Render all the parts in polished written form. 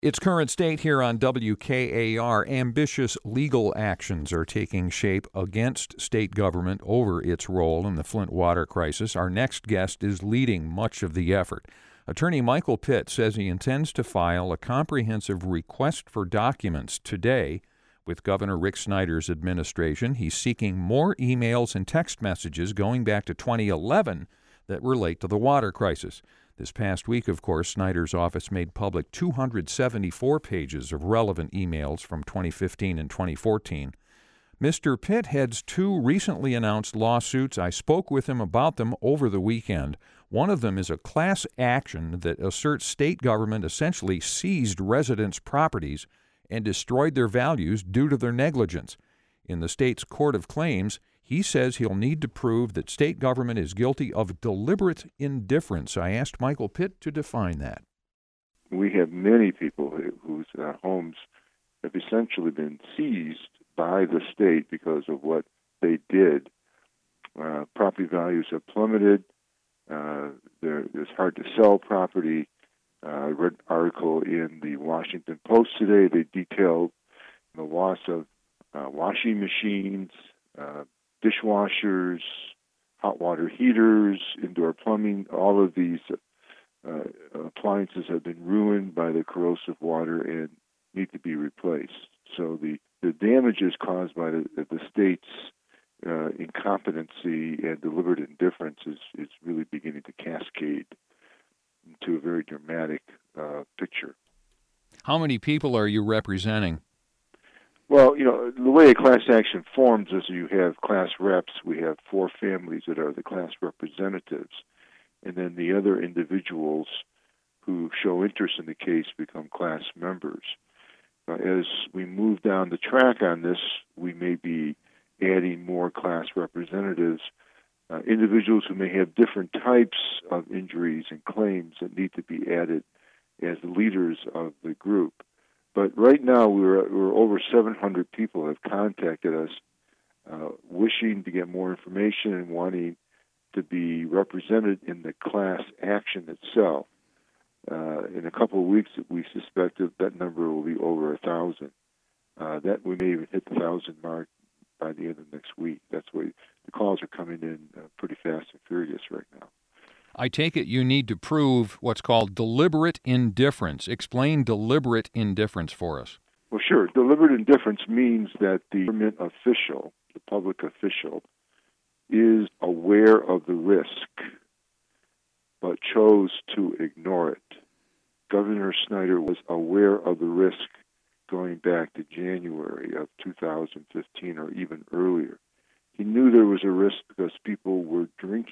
Its current state here on WKAR, ambitious legal actions are taking shape against state government over its role in the Flint water crisis. Our next guest is leading much of the effort. Attorney Michael Pitt says he intends to file a comprehensive request for documents today with Governor Rick Snyder's administration. He's seeking more emails and text messages going back to 2011 that relate to the water crisis. This past week, of course, Snyder's office made public 274 pages of relevant emails from 2015 and 2014. Mr. Pitt heads two recently announced lawsuits. I spoke with him about them over the weekend. One of them is a class action that asserts state government essentially seized residents' properties and destroyed their values due to their negligence. In the state's Court of Claims, he says he'll need to prove that state government is guilty of deliberate indifference. I asked Michael Pitt to define that. We have many people whose homes have essentially been seized by the state because of what they did. Property values have plummeted. It's hard to sell property. I read an article in the Washington Post today. They detailed the loss of washing machines, dishwashers, hot water heaters, indoor plumbing. All of these appliances have been ruined by the corrosive water and need to be replaced. So the damages caused by the state's incompetency and deliberate indifference is really beginning to cascade into a very dramatic picture. How many people are you representing? Well, the way a class action forms is you have class reps. We have four families that are the class representatives, and then the other individuals who show interest in the case become class members. As we move down the track on this, we may be adding more class representatives, individuals who may have different types of injuries and claims that need to be added as leaders of the group. But right now, we're over 700 people have contacted us wishing to get more information and wanting to be represented in the class action itself. In a couple of weeks, we suspect that number will be over 1,000. That we may even hit the 1,000 mark by the end of next week. That's why the calls are coming in pretty fast and furious right now. I take it you need to prove what's called deliberate indifference. Explain deliberate indifference for us. Well, sure. Deliberate indifference means that the government official, the public official, is aware of the risk, but chose to ignore it. Governor Snyder was aware of the risk going back to January of 2015 or even earlier. He knew there was a risk because people were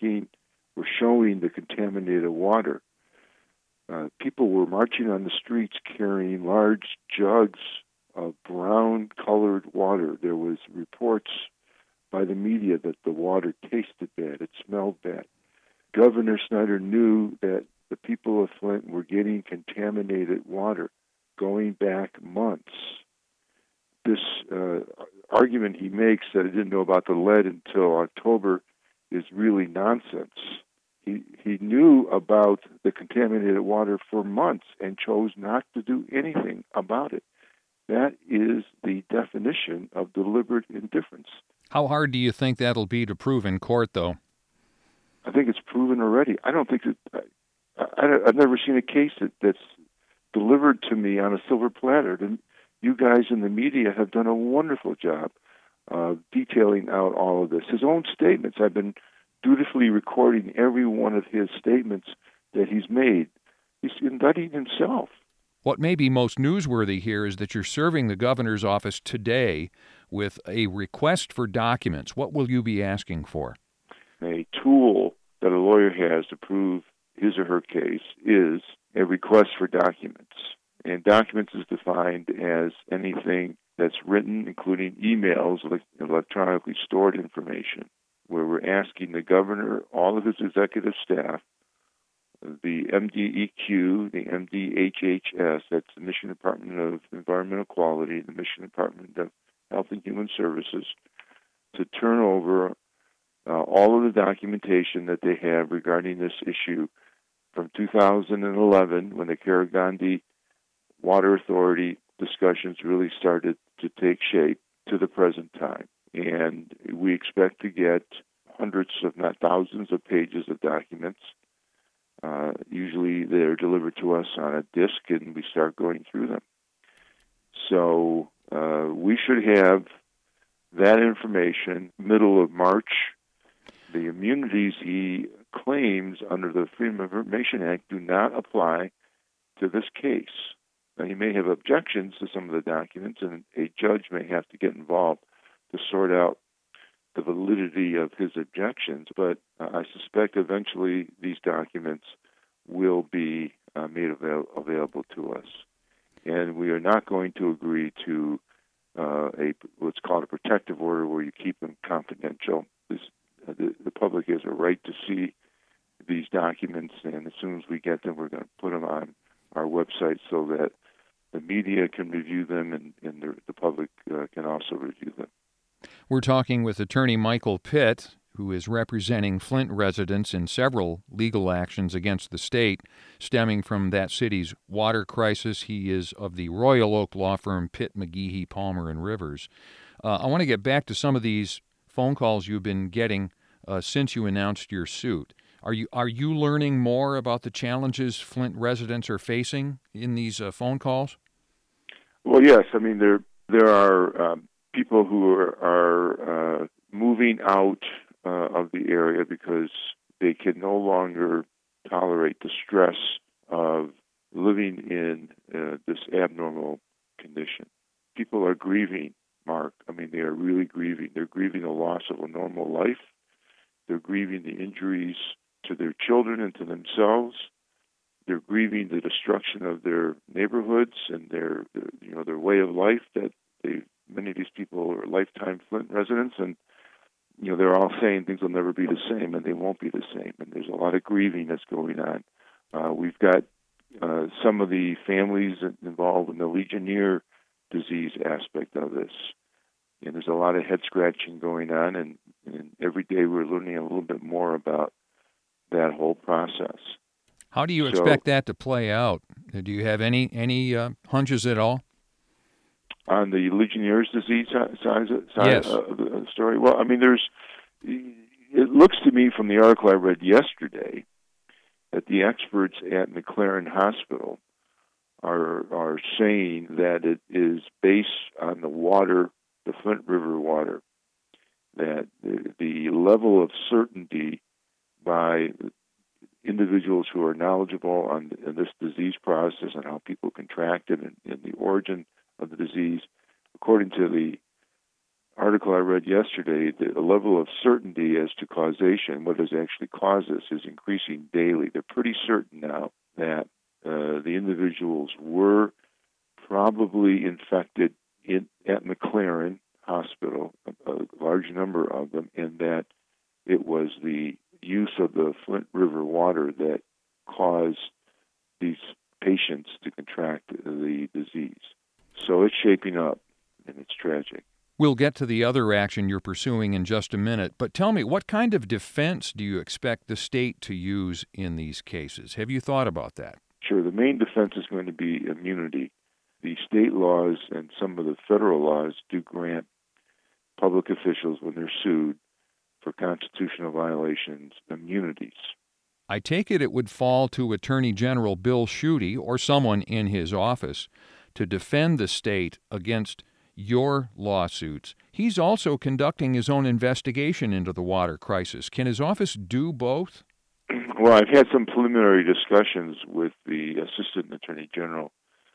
showing the contaminated water. People were marching on the streets carrying large jugs of brown-colored water. There was reports by the media that the water tasted bad, it smelled bad. Governor Snyder knew that the people of Flint were getting contaminated water going back months. This argument he makes that he didn't know about the lead until October is really nonsense. He knew about the contaminated water for months and chose not to do anything about it. That is the definition of deliberate indifference. How hard do you think that'll be to prove in court, though? I think it's proven already. I don't think that I've never seen a case that's delivered to me on a silver platter. And you guys in the media have done a wonderful job of detailing out all of this. His own statements, I've been dutifully recording every one of his statements that he's made. He's indicting himself. What may be most newsworthy here is that you're serving the governor's office today with a request for documents. What will you be asking for? A tool that a lawyer has to prove his or her case is a request for documents. And documents is defined as anything that's written, including emails, electronically stored information, where we're asking the governor, all of his executive staff, the MDEQ, the MDHHS, that's the Michigan Department of Environmental Quality, the Michigan Department of Health and Human Services, to turn over all of the documentation that they have regarding this issue from 2011, when the Kara Gandhi Water Authority discussions really started to take shape to the present time. And we expect to get hundreds, if not thousands, of pages of documents. Usually they're delivered to us on a disk, and we start going through them. So we should have that information middle of March. The immunities he claims under the Freedom of Information Act do not apply to this case. Now, he may have objections to some of the documents, and a judge may have to get involved to sort out the validity of his objections, but I suspect eventually these documents will be made available to us. And we are not going to agree to what's called a protective order, where you keep them confidential. The public has a right to see these documents, and as soon as we get them, we're going to put them on our website so that the media can review them, and the public can also review them. We're talking with attorney Michael Pitt, who is representing Flint residents in several legal actions against the state stemming from that city's water crisis. He is of the Royal Oak law firm Pitt, McGehee, Palmer, and Rivers. I want to get back to some of these phone calls you've been getting since you announced your suit. Are you learning more about the challenges Flint residents are facing in these phone calls? Well, yes. I mean, there are people who are moving out of the area because they can no longer tolerate the stress of living in this abnormal condition. People are grieving, Mark. I mean, they are really grieving. They're grieving the loss of a normal life. They're grieving the injuries to their children and to themselves. They're grieving the destruction of their neighborhoods and their way of life. That many of these people are lifetime Flint residents, and they're all saying things will never be the same, and they won't be the same. And there's a lot of grieving that's going on. We've got some of the families involved in the Legionnaire disease aspect of this. And there's a lot of head scratching going on, and every day we're learning a little bit more about that whole process. How do you expect that to play out? Do you have any hunches at all? On the Legionnaire's disease side Yes. of the story? Well, I mean, it looks to me from the article I read yesterday that the experts at McLaren Hospital are saying that it is based on the water, the Flint River water, that the level of certainty by individuals who are knowledgeable on this disease process and how people contract it and the origin of the disease, according to the article I read yesterday, the level of certainty as to causation, what has actually caused this, is increasing daily. They're pretty certain now that the individuals were probably infected at McLaren Hospital, a large number of them, and that it was the use of the Flint River water that caused these patients to contract the disease. So it's shaping up, and it's tragic. We'll get to the other action you're pursuing in just a minute, but tell me, what kind of defense do you expect the state to use in these cases? Have you thought about that? Sure. The main defense is going to be immunity. The state laws and some of the federal laws do grant public officials, when they're sued for constitutional violations, immunities. I take it would fall to Attorney General Bill Schuette or someone in his office to defend the state against your lawsuits. He's also conducting his own investigation into the water crisis. Can his office do both? Well, I've had some preliminary discussions with the Assistant Attorney General,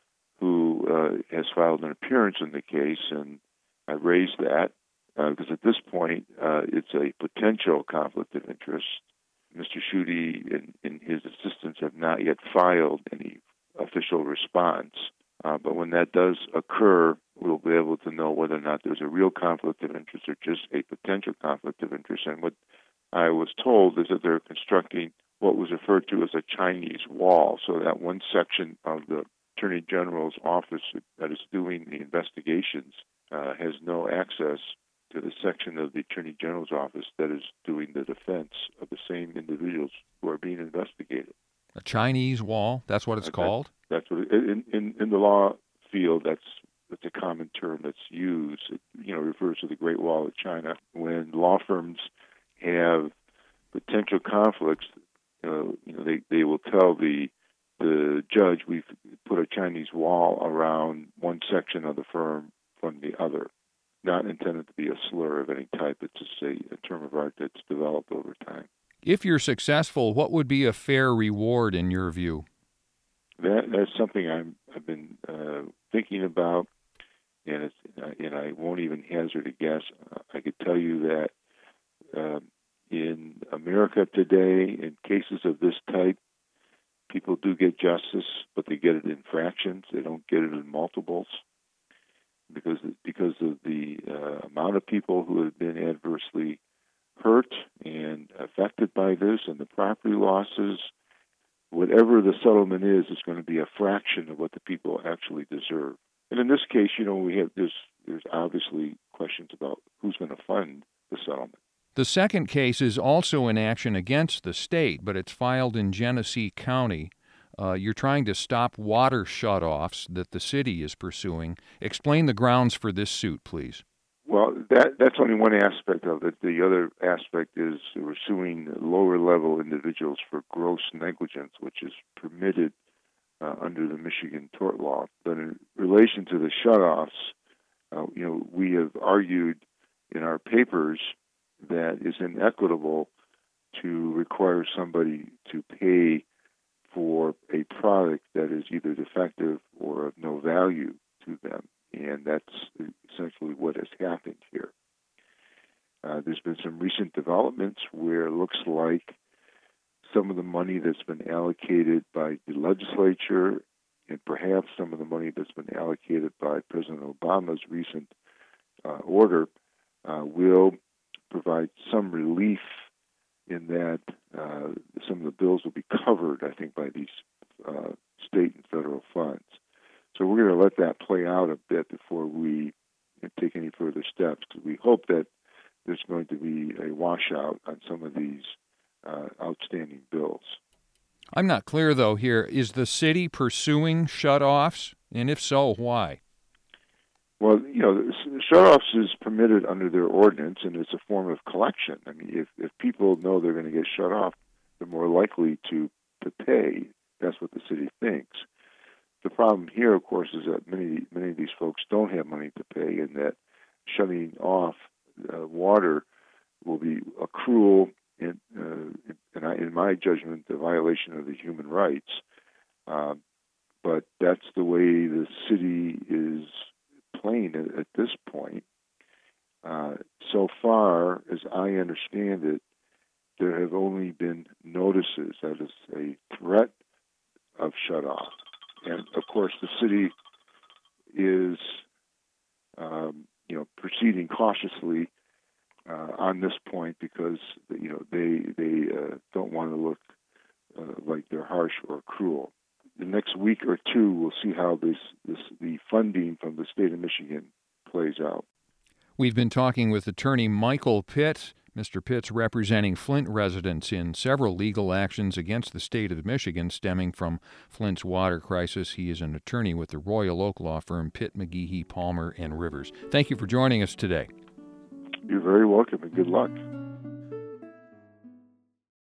who has filed an appearance in the case, and I raised that because at this point it's a potential conflict of interest. Mr. Schuette and his assistants have not yet filed any official response. But when that does occur, we'll be able to know whether or not there's a real conflict of interest or just a potential conflict of interest. And what I was told is that they're constructing what was referred to as a Chinese wall, so that one section of the Attorney General's office that is doing the investigations has no access to the section of the Attorney General's office that is doing the defense of the same individuals who are being investigated. A Chinese wall? That's what it's called? That's what in the law field. That's a common term that's used. It, refers to the Great Wall of China. When law firms have potential conflicts, they will tell the judge, we've put a Chinese wall around one section of the firm from the other. Not intended to be a slur of any type. It's just a term of art that's developed over time. If you're successful, what would be a fair reward in your view? That's something I've been thinking about, and I won't even hazard a guess. I could tell you that in America today, in cases of this type, people do get justice, but they get it in fractions. They don't get it in multiples because of the amount of people who have been adversely hurt and affected by this, and the property losses. Whatever the settlement is going to be a fraction of what the people actually deserve. And in this case, there's obviously questions about who's going to fund the settlement. The second case is also an action against the state, but it's filed in Genesee County. You're trying to stop water shutoffs that the city is pursuing. Explain the grounds for this suit, please. Well, that's only one aspect of it. The other aspect is we're suing lower-level individuals for gross negligence, which is permitted under the Michigan tort law. But in relation to the shutoffs, we have argued in our papers that it's inequitable to require somebody to pay for a product that is either defective or of no value to them. And that's essentially what has happened here. There's been some recent developments where it looks like some of the money that's been allocated by the legislature and perhaps some of the money that's been allocated by President Obama's recent order will provide some relief in that some of the bills will be covered, I think, by these state and federal funds. So we're going to let that play out a bit before we take any further steps, because we hope that there's going to be a washout on some of these outstanding bills. I'm not clear, though, here. Is the city pursuing shutoffs? And if so, why? Well, shutoffs is permitted under their ordinance, and it's a form of collection. I mean, if people know they're going to get shut off, they're more likely to pay. That's what the city thinks. The problem here, of course, is that many of these folks don't have money to pay, and that shutting off water will be a cruel and in my judgment, a violation of the human rights. But that's the way the city is playing it at this point. So far, as I understand it, there have only been notices, that is a threat of shut-off. And, of course, the city is, proceeding cautiously on this point because, they don't want to look like they're harsh or cruel. The next week or two, we'll see how the funding from the state of Michigan plays out. We've been talking with attorney Michael Pitt. Mr. Pitt's representing Flint residents in several legal actions against the state of Michigan stemming from Flint's water crisis. He is an attorney with the Royal Oak law firm Pitt, McGehee, Palmer & Rivers. Thank you for joining us today. You're very welcome, and good luck.